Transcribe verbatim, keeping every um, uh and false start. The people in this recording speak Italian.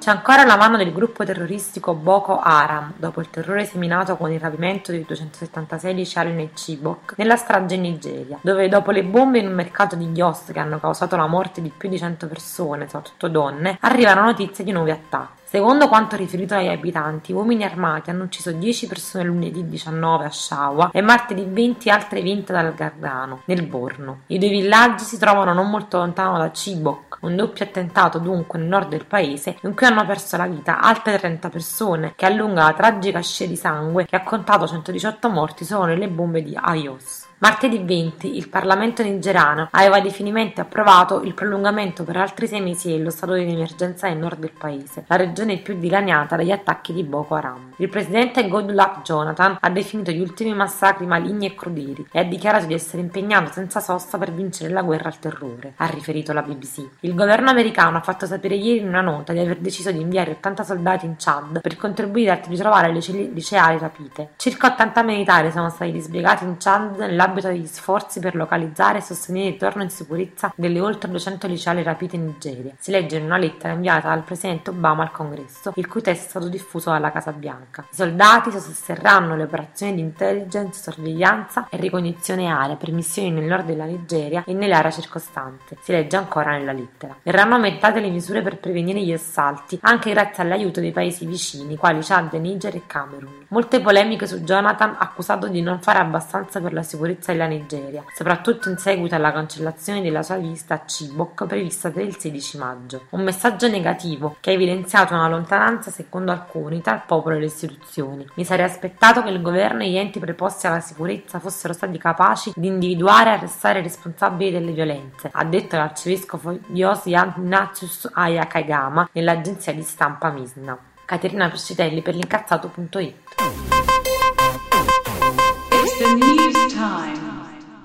C'è ancora la mano del gruppo terroristico Boko Haram, dopo il terrore seminato con il rapimento dei duecentosettantasei liceali nel Chibok, nella strage in Nigeria, dove dopo le bombe in un mercato di Jos che hanno causato la morte di più di cento persone, soprattutto donne, arrivano notizie di nuovi attacchi. Secondo quanto riferito dagli abitanti, uomini armati hanno ucciso dieci persone lunedì diciannove a Shawa e martedì venti altre vinte dal Gargano, nel Borno. I due villaggi si trovano non molto lontano da Chibok, un doppio attentato dunque nel nord del paese in cui hanno perso la vita altre trenta persone, che allunga la tragica scia di sangue che ha contato centodiciotto morti solo nelle bombe di Ayos. Martedì venti il Parlamento nigeriano aveva definitivamente approvato il prolungamento per altri sei mesi dello stato di emergenza nel nord del paese, la regione più dilaniata dagli attacchi di Boko Haram. Il presidente Goodluck Jonathan ha definito gli ultimi massacri maligni e crudeli e ha dichiarato di essere impegnato senza sosta per vincere la guerra al terrore, ha riferito la B B C. Il governo americano ha fatto sapere ieri in una nota di aver deciso di inviare ottanta soldati in Chad per contribuire a ritrovare le liceali rapite. Circa ottanta militari sono stati dispiegati in Chad nell'ambito degli sforzi per localizzare e sostenere il ritorno in sicurezza delle oltre duecento liceali rapite in Nigeria. Si legge in una lettera inviata dal presidente Obama al Congresso, il cui testo è stato diffuso dalla Casa Bianca. I soldati sosterranno le operazioni di intelligence, sorveglianza e ricognizione area per missioni nel nord della Nigeria e nell'area circostante. Si legge ancora nella lettera. Verranno aumentate le misure per prevenire gli assalti, anche grazie all'aiuto dei paesi vicini, quali Chad, Niger e Camerun. Molte polemiche su Jonathan, accusato di non fare abbastanza per la sicurezza della Nigeria, soprattutto in seguito alla cancellazione della sua visita a Chibok prevista per il sedici maggio. Un messaggio negativo che ha evidenziato una lontananza, secondo alcuni, tra il popolo e le istituzioni. Mi sarei aspettato che il governo e gli enti preposti alla sicurezza fossero stati capaci di individuare e arrestare i responsabili delle violenze, ha detto l'arcivescovo Yosi Ignatius Ayakagama nell'agenzia di stampa Misna. Caterina Pescitelli per l'incazzato punto it.